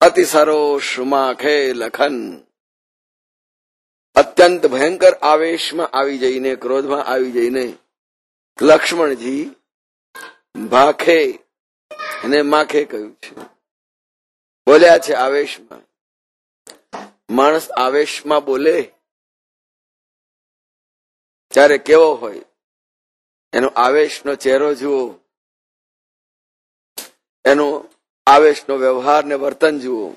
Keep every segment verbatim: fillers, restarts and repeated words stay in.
અતિ સરોષ માખે લખન. અત્યંત ભયંકર આવેશમાં આવી જઈને, ક્રોધમાં આવી જઈને લક્ષ્મણજી ભાખે અને માખે કહ્યું છે, બોલ્યા છે આવેશમાં. માણસ આવેશમાં બોલે ત્યારે કેવો હોય, એનો આવેશનો ચહેરો જુઓ, એનો આવેશનો વ્યવહાર ને વર્તન જુઓ,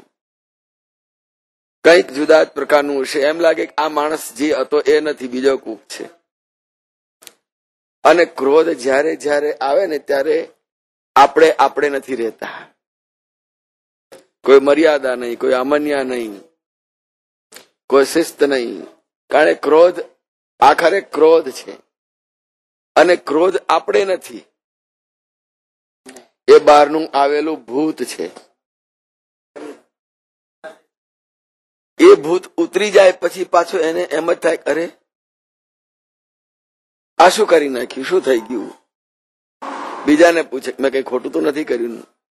કંઈક જુદા જ પ્રકારનું હશે. એમ લાગે કે આ માણસ જે હતો એ નથી, બીજો કોક છે. અને ક્રોધ જ્યારે જ્યારે આવે ને ત્યારે આપણે આપણે નથી રહેતા. કોઈ મર્યાદા નહીં, કોઈ અમન્યા નહીં, કોઈ શિસ્ત નહીં. કારણ કે ક્રોધ આખરે ક્રોધ છે, અને ક્રોધ આપણે નથી, એ બહારનું આવેલું ભૂત છે. એ ભૂત ઉતરી જાય પછી પાછું એને એમ જ થાય, અરે આ શું કરી નાખ્યું, શું થઈ ગયું? બીજાને પૂછે, મેં કઈ ખોટું તો નથી કર્યું.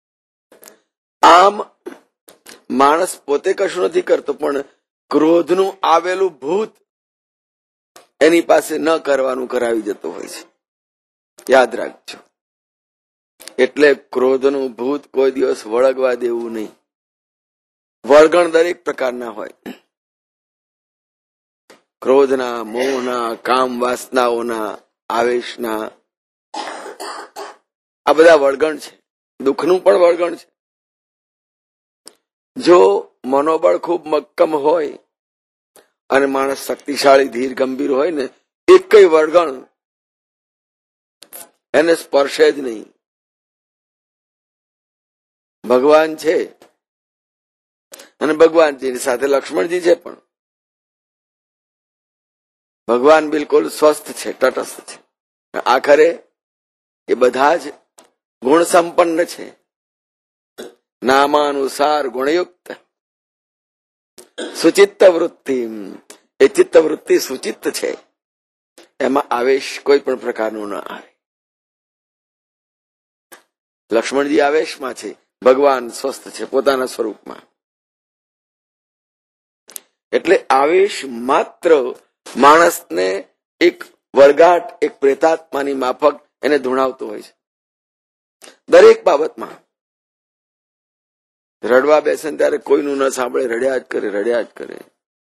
આમ માણસ પોતે કશું નથી કરતો, પણ ક્રોધનું આવેલું ભૂત એની પાસે ન કરવાનું કરાવી જતો હોય છે. યાદ રાખજો. એટલે ક્રોધનું ભૂત કોઈ દિવસ વળગવા દેવું નહીં. વળગણ દરેક પ્રકારના હોય. ક્રોધના, મોહના, કામ વાસનાઓના, આવેશના, આ બધા વળગણ છે. દુઃખનું પણ વળગણ છે. જો મનોબળ ખૂબ મક્કમ હોય અને માણસ શક્તિશાળી, ધીર, ગંભીર હોય ને, એક કઈ વળગણ એને સ્પર્શે જ નહીં. ભગવાન છે અને ભગવાનજીની સાથે લક્ષ્મણજી છે, પણ ભગવાન બિલકુલ સ્વસ્થ છે, તટસ્થ છે. આખરે એ બધા જ ગુણ સંપન્ન છે, નામાનુસાર ગુણયુક્ત, સુચિત્ત વૃત્તિ. એ ચિત્ત વૃત્તિ સુચિત્ત છે, એમાં આવેશ કોઈ પણ પ્રકારનો ન આવે. લક્ષ્મણજી આવેશમાં છે, ભગવાન સ્વસ્થ છે પોતાના સ્વરૂપમાં. એટલે આવેશ માત્ર માણસને એક વળગાટ, એક પ્રેતાત્માની માફક એને ધૂણાવતો હોય છે દરેક બાબતમાં. રડવા બેસે ત્યારે કોઈનું ન સાંભળે, રડ્યા જ કરે, રડ્યા જ કરે.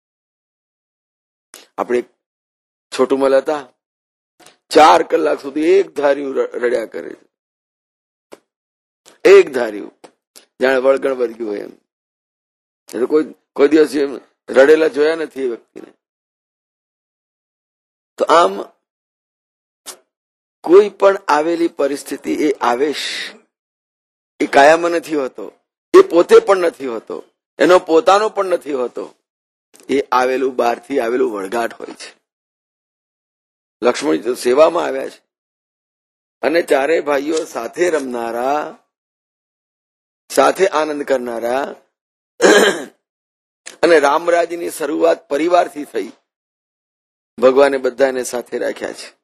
આપણે છોટુમલ હતા, ચાર કલાક સુધી એક ધાર્યું રડ્યા કરે, એક ધાર્યું, જાણે વળગણ વર્ગ્યું હોય એમ. એટલે કોઈ કોઈ દિવસ રડેલા જોયા નથી એ વ્યક્તિને. તો આમ કોઈ પણ આવેલી પરિસ્થિતિ, એ આવેશ એ કાયમ નથી હોતો, એ પોતે પણ નથી હોતો, એનો પોતાનો પણ નથી હોતો. એ આવેલું બહારથી આવેલું વળગાટ હોય છે. લક્ષ્મણ તો સેવામાં આવ્યા છે, અને ચારે ભાઈઓ સાથે રમનારા, સાથે આનંદ કરનારા, અને રામરાજની શરૂઆત પરિવારથી થઈ. ભગવાને બધાને સાથે રાખ્યા છે.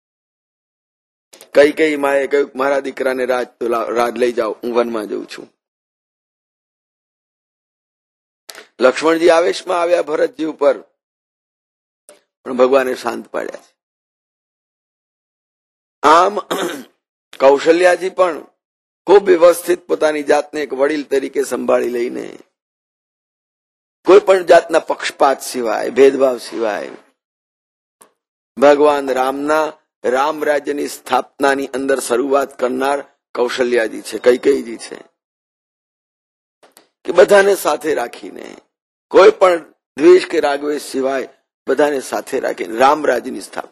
કઈ કઈ માએ કહ્યું, મારા દીકરાને રાજ તો રાજ લઈ જાઓ, હું વનમાં જઉં છું. લક્ષ્મણજી આવેશમાં આવ્યા ભરતજી ઉપર, પણ ભગવાને શાંત પાડ્યા છે. આમ કૌશલ્યાજી પણ ખૂબ વ્યવસ્થિત પોતાની જાતને એક વડીલ તરીકે સંભાળી લઈને, કોઈ પણ જાતના પક્ષપાત સિવાય, ભેદભાવ સિવાય, ભગવાન રામના રામ રાજ્યની સ્થાપનાની અંદર શરૂઆત કરનાર કૌશલ્યાજી છે, કૈકેયીજી છે, કે બધાને સાથે રાખીને, કોઈ પણ દ્વેષ કે રાગવેશ સિવાય બધાને સાથે રાખીને રામ રાજ્યની સ્થાપના.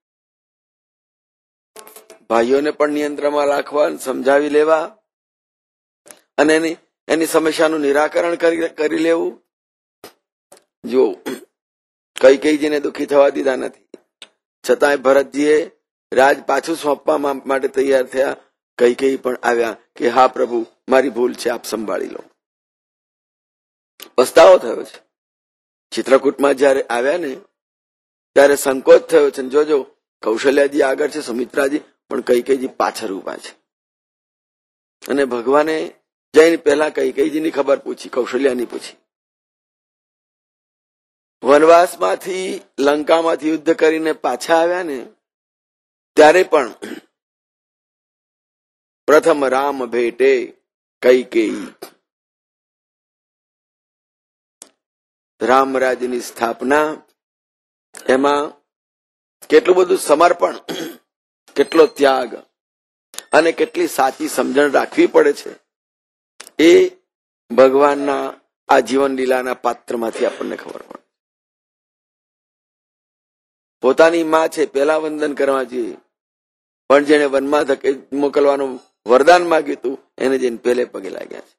ભાઈઓને પણ નિયંત્રણમાં રાખવા, સમજાવી લેવા, અને એની એની સમસ્યાનું નિરાકરણ કરી લેવું. જો કૈકેયીજીને દુઃખી થવા દીધા નથી, છતાંય ભરતજીએ રાજ પાછું સોંપવા માટે તૈયાર થયા. કૈકેયી પણ આવ્યા કે હા પ્રભુ, મારી ભૂલ છે, આપ સંભાળી લો. પસ્તાવો થયો છે. ચિત્રકૂટમાં જયારે આવ્યા ને ત્યારે સંકોચ થયો છે. જોજો, કૌશલ્યાજી આગળ છે, સુમિત્રાજી, પણ કૈકેયીજી પાછળ ઉભા છે. અને ભગવાને જઈને પહેલા કઈ કઈજીની ખબર પૂછી, કૌશલ્યાની પૂછી. વનવાસમાંથી લંકામાંથી યુદ્ધ કરીને પાછા આવ્યા ને ત્યારે પણ પ્રથમ રામ ભેટે કઈ કેઈ, રામરાજની સ્થાપના, એમાં કેટલું બધું સમર્પણ, કેટલો ત્યાગ અને કેટલી સાચી સમજણ રાખવી પડે છે એ ભગવાનના આ જીવન લીલાના પાત્રમાંથી આપણને ખબર પડે. પોતાની માં છે પેલા વંદન કરવા જોઈએ, પણ જેને વનમાં ધકે મોકલવાનું વરદાન માંગ્યું હતું એને જઈને પહેલે પગે લાગ્યા છે.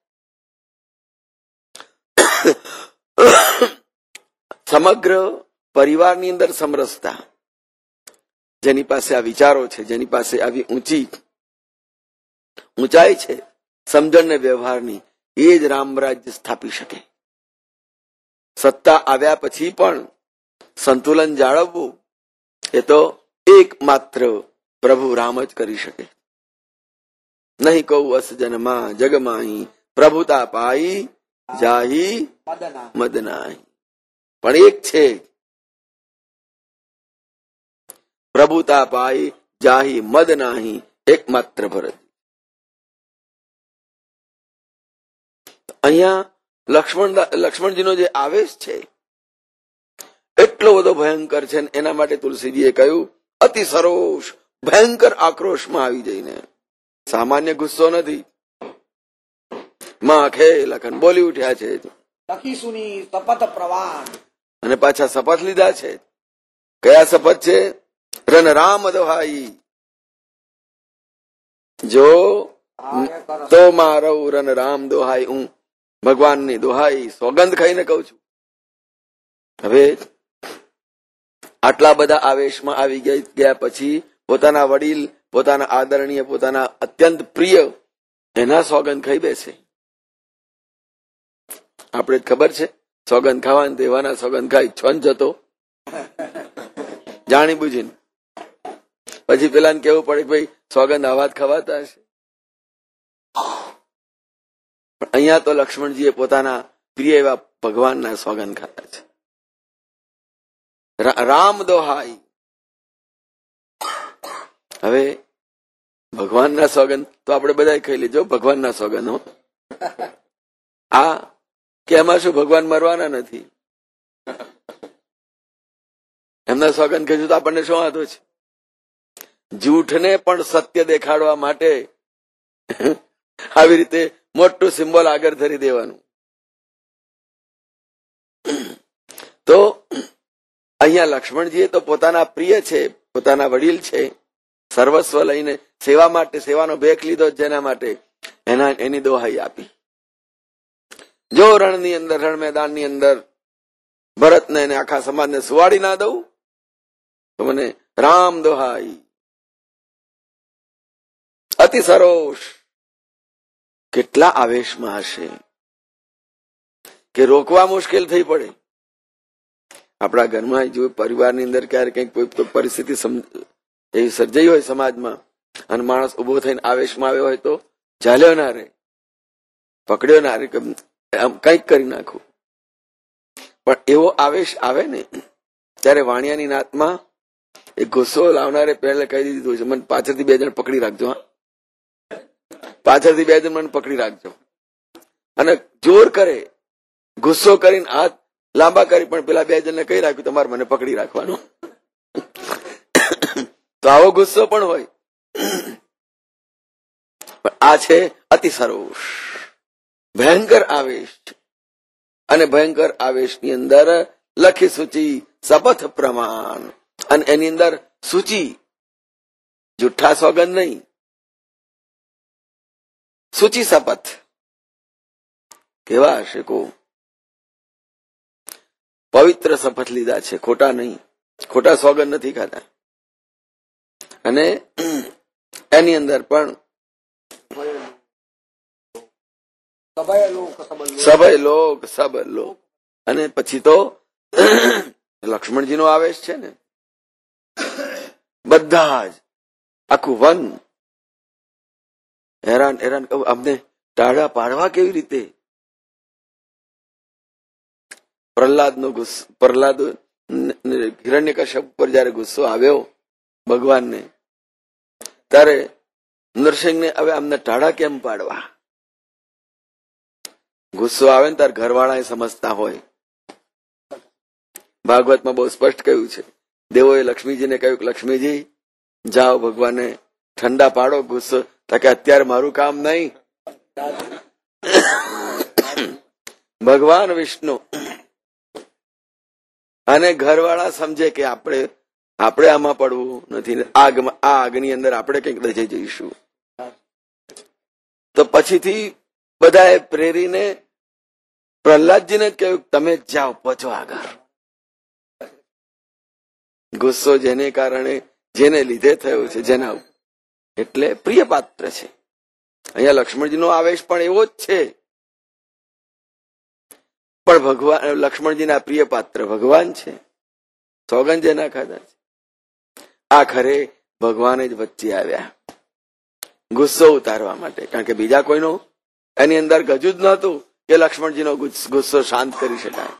સમગ્ર પરિવારની અંદર સમરસતા, જેની પાસે આ વિચારો છે, જેની પાસે આવી ઊંચી ઊંચાઈ છે સમજણ ને વ્યવહારની, એ જ રામરાજ્ય સ્થાપી શકે. સત્તા આવ્યા પછી પણ સંતુલન જાળવવું એ તો એકમાત્ર પ્રભુ રામ જ કરી શકે. નહીં કહું અસ જન્મા જગમાહી, પ્રભુતા પાઈ જાહી મદનાહી. પણ એક છે, પ્રભુતા પાઈ જાહી મદનાહી, એકમાત્ર ભરત. અહીંયા લક્ષ્મણ લક્ષ્મણજીનો જે આવેશ છે એટલો બધો ભયંકર છે, એના માટે તુલસીજીએ કહ્યું અતિ સરોષ, ભયંકર આક્રોશમાં આવી જઈને, સામાન્ય ગુસ્સો નથી. માં આંખે લખન બોલી ઉઠ્યા છે, લખીસુની શપથ પ્રવાન, અને પાછા શપથ લીધા છે. કયા શપથ છે? રન રામ દોહાઈ, જો તો મારો રન રામ દોહાઈ, હું ભગવાનની દોહાઈ સોગંદ ખાઈને કઉ છું. હવે આટલા બધા આવેશમાં આવી ગયા પછી પોતાના વડીલ, પોતાના આદરણીય, પોતાના અત્યંત પ્રિય એના સોગંદ ખાઈ બેસે. આપણે ખબર છે સોગંદ ખાવાની, દેવાના સોગંદ ખાઈ છન જતો જાણી બુજીને. પછી પેલાને કેવું પડે કે ભાઈ સોગંદ આવાજ ખવાતા હશે. પણ અહીંયા તો લક્ષ્મણજીએ પોતાના પ્રિય એવા ભગવાનના સોગંદ ખાતા છે. રામ દોહાઈ. હવે ભગવાનના સોગંદ તો આપણે બધા ખાઈ લેજો, ભગવાનના સોગંદ હો. આ કે એમાં શું, ભગવાન મરવાના નથી, એમના સોગંદ કહીશું તો આપણને શું વાંધો છે? જૂઠને પણ સત્ય દેખાડવા માટે આવી રીતે મોટું સિમ્બોલ આગળ ધરી દેવાનું. તો અહીંયા લક્ષ્મણજીએ તો પોતાના પ્રિય છે, પોતાના વડીલ છે, સર્વસ્વ લઈને સેવા માટે, સેવાનો ભેખ લીધો જેના માટે, એના એની દોહાઈ આપી. જો રણની અંદર, રણ મેદાનની અંદર ભરતને અને આખા સમાજને સુવાડી ના દઉં તો મને રામ દોહાઈ. અતિ સરોષ. કેટલા આવેશમાં હશે કે રોકવા મુશ્કેલ થઈ પડે. આપણા ઘરમાં જો પરિવારની અંદર ક્યારે કંઈક કોઈ પરિસ્થિતિ એવી સર્જાઈ હોય સમાજમાં અને માણસ ઉભો થઈને આવેશમાં આવ્યો હોય તો ચાલ્યો ના રે, પકડ્યો ના રે, કંઈક કરી નાખું. પણ એવો આવેશ આવે ને ત્યારે વાણિયાની નાતમાં એ ગુસ્સો લાવનારે પહેલે કહી દીધું છે, મને પાછળથી બે જણ પકડી રાખજો, હા પાછળથી બે જણ મને પકડી રાખજો. અને જોર કરે, ગુસ્સો કરીને હાથ લાંબા કરી, પણ પેલા બે જણને કહી રાખ્યું તમારે મને પકડી રાખવાનું. તો આવો ગુસ્સો પણ હોય. પણ આ છે અતિ સરોષ, ભયંકર આવેશ. અને ભયંકર આવેશની અંદર લખી સૂચિ શપથ પ્રમાણ, અને એની અંદર સૂચિ, જુઠ્ઠા સોગંદ નહીં, સૂચિ શપથ. કેવા હશે કો? પવિત્ર શપથ લીધા છે, ખોટા નહીં, ખોટા સોગંદ નથી ખાતા. અને એની અંદર પણ સભય લોક સબ લોક. અને પછી તો લક્ષ્મણજીનો આવેશ છે ને, બધા જ આખું વન હેરાન હેરાન. અમને ટાઢા પાડવા કેવી રીતે? પ્રહલાદ નો ગુસ્સો, પ્રહલાદ હિરણ્યકશ્યપ પર જયારે ગુસ્સો આવ્યો ભગવાનને, ત્યારે નરસિંહને હવે આમને ટાઢા કેમ પાડવા? ગુસ્સો આવે ને તાર ઘરવાળા સમજતા હોય. ભાગવતમાં બહુ સ્પષ્ટ કહ્યું છે. દેવોએ લક્ષ્મીજીને કહ્યું કે લક્ષ્મીજી જાઓ ભગવાનને ઠંડા પાડો ગુસ્સો, કે અત્યારે મારું કામ નહીં. ભગવાન વિષ્ણુ અને ઘરવાળા સમજે કે આપણે આપણે આમાં પડવું નથી, આગ આ આગની અંદર આપણે કંઈક રચી જઈશું. તો પછીથી બધાએ પ્રેરીને પ્રહલાદજીને જ કહ્યું તમે જ જાઓ, પહોંચો આગળ. ગુસ્સો જેને કારણે જેને લીધે થયો છે, જેના એટલે પ્રિય પાત્ર છે. અહીંયા લક્ષ્મણજીનો આવેશ પણ એવો જ છે, પણ ભગવાન લક્ષ્મણજીના પ્રિય પાત્ર ભગવાન છે. સોગંદ જેના ખાધા છે. આ ખરે ભગવાન જ વચ્ચે આવ્યા ગુસ્સો ઉતારવા માટે, કારણ કે બીજા કોઈનો એની અંદર ગજુ જ નહોતું કે લક્ષ્મણજીનો ગુસ્સો શાંત કરી શકાય.